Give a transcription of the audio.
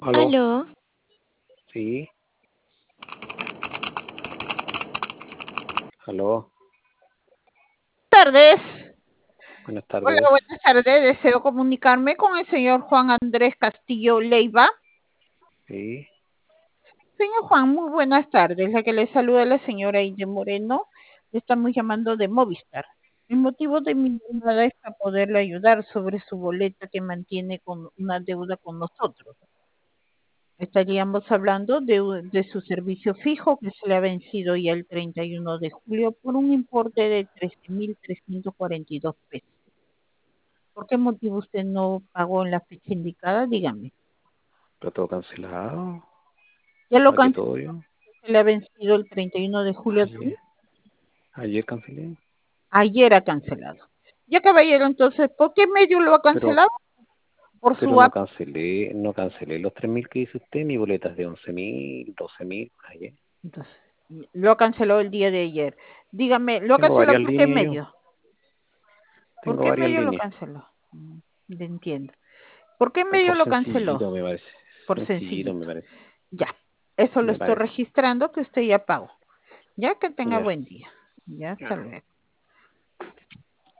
Aló, Aló, sí, aló, Tardes. buenas Hola, tardes. buenas tardes. Deseo comunicarme con el señor Juan Andrés Castillo Leiva. Sí, Señor Juan, muy buenas tardes. La que le saluda es la señora Inde Moreno. Le estamos llamando de Movistar. El motivo de mi llamada es para poderle ayudar sobre su boleta que mantiene con una deuda con nosotros. Estaríamos hablando de su servicio fijo que se le ha vencido ya el 31 de julio por un importe de 13.342 pesos. ¿Por qué motivo usted no pagó en la fecha indicada? Dígame. pero todo cancelado. ¿Ya lo Pagué canceló? todo yo. ¿Se le ha vencido el 31 de julio también? Ayer, ayer cancelé. Ayer ha cancelado. Ya, caballero, entonces, ¿por qué medio lo ha Pero, cancelado? Por pero su no app. cancelé, no cancelé los 3.000 que dice usted. Mi boleta es de 11.000, 12.000, ayer. Entonces, lo canceló el día de ayer. Dígame, ¿lo ha Tengo cancelado varias por qué líneas yo. medio? ¿Por Tengo qué varias medio lo líneas. canceló? Le entiendo. ¿Por qué Es medio por lo canceló? sencillito, me parece. Por Sencillito, me sencillito. parece. Ya. Eso lo Me estoy parece. registrando que usted ya pagó. Ya, que tenga Ya, buen día. Ya, hasta ya. luego.